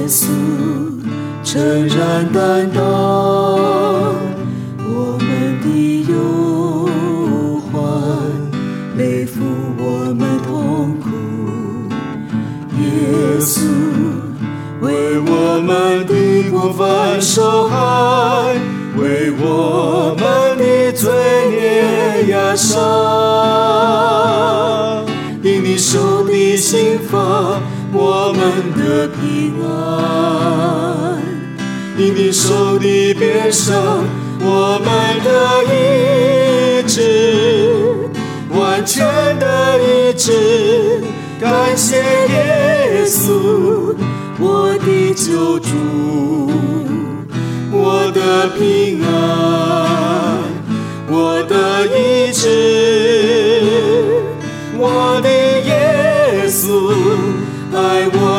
稣诚然担当我们的忧患，背负我们痛苦。耶稣为我们的过犯受害，为我们的罪孽压伤。因你受的刑罚，我们的平安；因你受的鞭伤，我们的医治，完全的医治。感谢耶稣，我的救主，我的平安，我的医治，我的耶稣爱我